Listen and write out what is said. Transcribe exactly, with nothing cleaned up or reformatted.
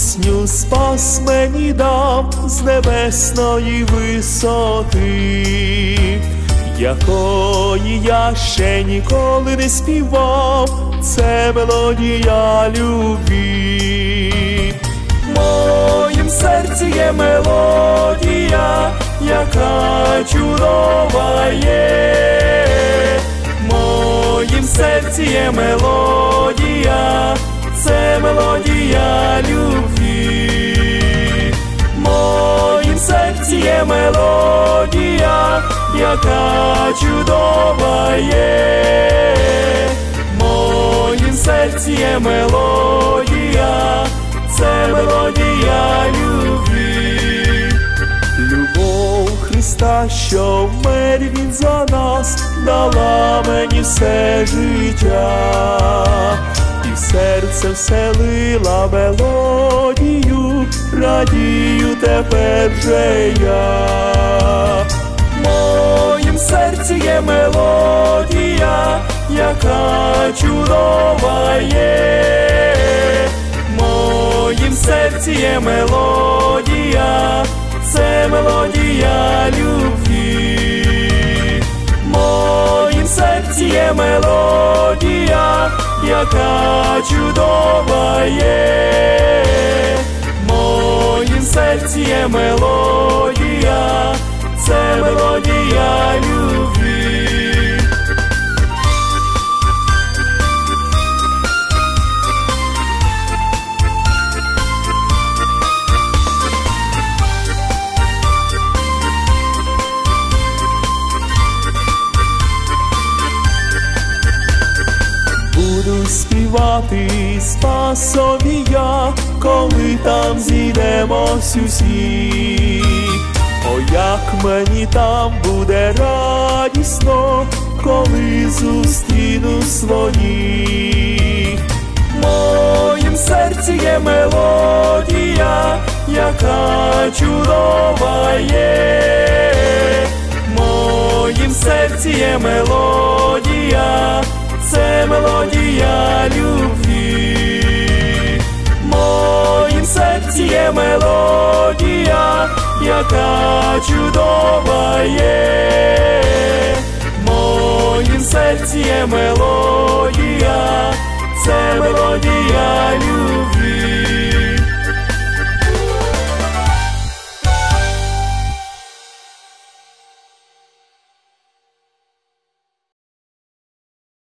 пісню спас мені дав з небесної висоти, якої я ще ніколи не співав, це мелодія любві. В моїм серці є мелодія, яка чудова є. В моїм серці є мелодія, це мелодія любві. В моїм серці є мелодія, яка чудова є. В моїм серці є мелодія, це мелодія любві. Любов Христа, що вмер Він за нас, дала мені все життя, і в серце вселила мелодію, радію тепер же я. В моїм серці є мелодія, яка чудова є. В моїм серці є мелодія, це мелодія любві. В моїм серці є мелодія, яка чудова є. В моїм серці є мелодія, це мелодія любві. Буду співати Спасові я, коли там зійдемось усі. О, як мені там буде радісно, коли зустріну своїх. В моїм серці є мелодія, яка чудова є. В моїм серці є мелодія, це мелодія любві. В моїм серці є мелодія, яка чудова є. В моїм серці є мелодія, це мелодія